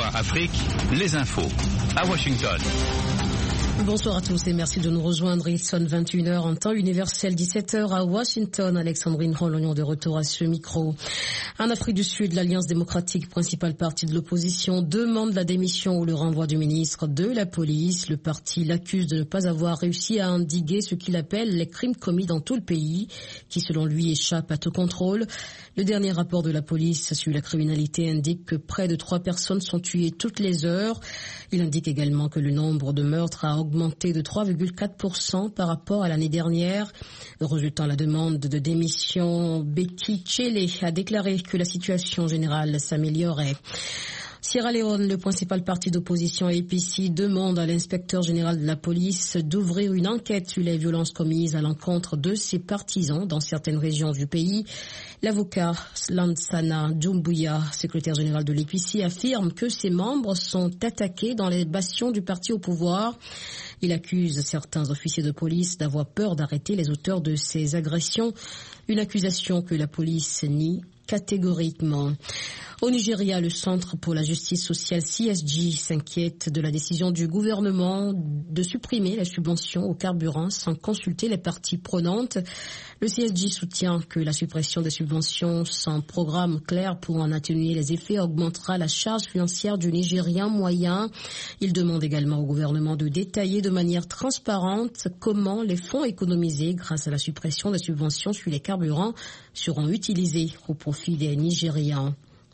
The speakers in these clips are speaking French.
VOA Afrique, les infos à Washington. Bonsoir à tous et merci de nous rejoindre. Il sonne 21h en temps universel, 17h à Washington. Alexandrine Rolognon de retour à ce micro. En Afrique du Sud, l'Alliance démocratique, principal parti de l'opposition, demande la démission ou le renvoi du ministre de la police. Le parti l'accuse de ne pas avoir réussi à endiguer ce qu'il appelle les crimes commis dans tout le pays, qui selon lui échappent à tout contrôle. Le dernier rapport de la police sur la criminalité indique que près de 3 personnes sont tuées toutes les heures. Il indique également que le nombre de meurtres a augmenté de 3,4% par rapport à l'année dernière. Résultant la demande de démission, Becky Chele a déclaré que la situation générale s'améliorait. Sierra Leone, le principal parti d'opposition APC, demande à l'inspecteur général de la police d'ouvrir une enquête sur les violences commises à l'encontre de ses partisans dans certaines régions du pays. L'avocat Lansana Doumbouya, secrétaire général de l'APC, affirme que ses membres sont attaqués dans les bastions du parti au pouvoir. Il accuse certains officiers de police d'avoir peur d'arrêter les auteurs de ces agressions, une accusation que la police nie catégoriquement. Au Nigeria, le Centre pour la justice sociale CSG s'inquiète de la décision du gouvernement de supprimer les subventions au carburant sans consulter les parties prenantes. Le CSG soutient que la suppression des subventions sans programme clair pour en atténuer les effets augmentera la charge financière du Nigérien moyen. Il demande également au gouvernement de détailler de manière transparente comment les fonds économisés grâce à la suppression des subventions sur les carburants seront utilisés au profit des Nigérians.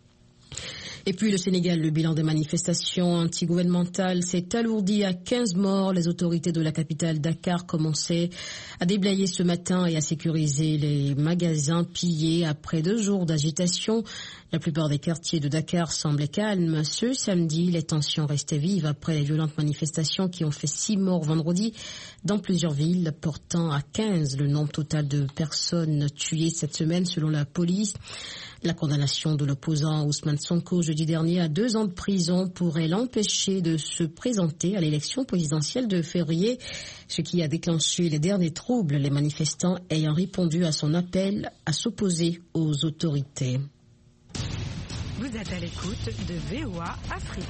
Et puis le Sénégal, le bilan des manifestations anti-gouvernementales s'est alourdi à 15 morts. Les autorités de la capitale Dakar commençaient à déblayer ce matin et à sécuriser les magasins pillés après 2 jours d'agitation. La plupart des quartiers de Dakar semblaient calmes. Ce samedi, les tensions restaient vives après les violentes manifestations qui ont fait 6 morts vendredi dans plusieurs villes, portant à 15 le nombre total de personnes tuées cette semaine selon la police. La condamnation de l'opposant Ousmane Sonko jeudi dernier à 2 ans de prison pourrait l'empêcher de se présenter à l'élection présidentielle de février, ce qui a déclenché les derniers troubles, les manifestants ayant répondu à son appel à s'opposer aux autorités. Vous êtes à l'écoute de VOA Afrique.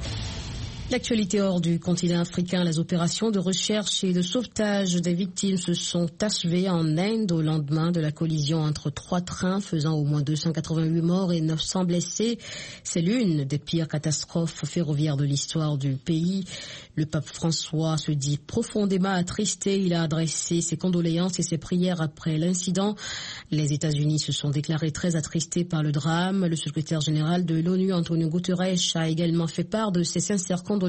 L'actualité hors du continent africain, les opérations de recherche et de sauvetage des victimes se sont achevées en Inde au lendemain de la collision entre 3 trains faisant au moins 288 morts et 900 blessés. C'est l'une des pires catastrophes ferroviaires de l'histoire du pays. Le pape François se dit profondément attristé. Il a adressé ses condoléances et ses prières après l'incident. Les États-Unis se sont déclarés très attristés par le drame. Le secrétaire général de l'ONU, Antonio Guterres, a également fait part de ses sincères condoléances.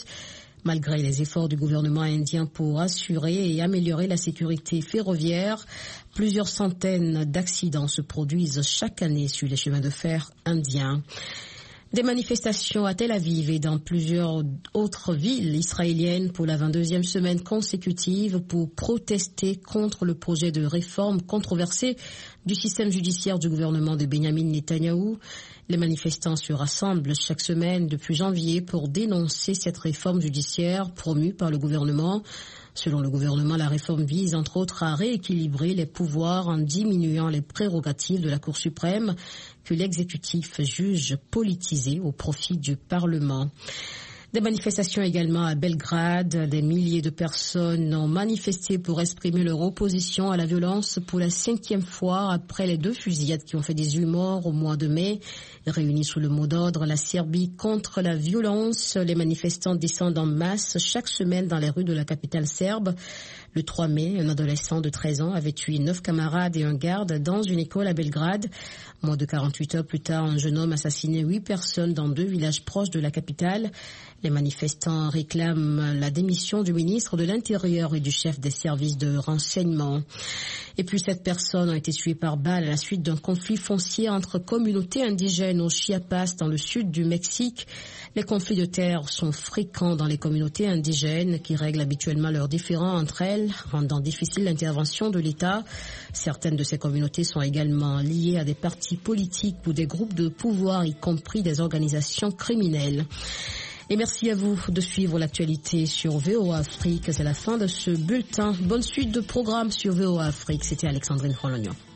Malgré les efforts du gouvernement indien pour assurer et améliorer la sécurité ferroviaire, plusieurs centaines d'accidents se produisent chaque année sur les chemins de fer indiens. Des manifestations à Tel Aviv et dans plusieurs autres villes israéliennes pour la 22e semaine consécutive pour protester contre le projet de réforme controversé du système judiciaire du gouvernement de Benjamin Netanyahou. Les manifestants se rassemblent chaque semaine depuis janvier pour dénoncer cette réforme judiciaire promue par le gouvernement. Selon le gouvernement, la réforme vise entre autres à rééquilibrer les pouvoirs en diminuant les prérogatives de la Cour suprême que l'exécutif juge politisées au profit du Parlement. Des manifestations également à Belgrade. Des milliers de personnes ont manifesté pour exprimer leur opposition à la violence pour la 5e fois après les 2 fusillades qui ont fait 18 morts au mois de mai. Réunis sous le mot d'ordre la Serbie contre la violence, les manifestants descendent en masse chaque semaine dans les rues de la capitale serbe. Le 3 mai, un adolescent de 13 ans avait tué 9 camarades et un garde dans une école à Belgrade. Moins de 48 heures plus tard, un jeune homme assassinait 8 personnes dans 2 villages proches de la capitale. Les manifestants réclament la démission du ministre de l'Intérieur et du chef des services de renseignement. Et puis 7 personnes ont été tuées par balle à la suite d'un conflit foncier entre communautés indigènes au Chiapas dans le sud du Mexique. Les conflits de terre sont fréquents dans les communautés indigènes qui règlent habituellement leurs différends entre elles, rendant difficile l'intervention de l'État. Certaines de ces communautés sont également liées à des partis politiques ou des groupes de pouvoir, y compris des organisations criminelles. Et merci à vous de suivre l'actualité sur VOA Afrique. C'est la fin de ce bulletin. Bonne suite de programmes sur VOA Afrique. C'était Alexandrine Rolognon.